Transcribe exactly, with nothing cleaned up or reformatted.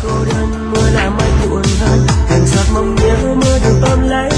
cô đơn mưa làm anh buồn hơn, từng giọt mong nhớ mơ được ôm lấy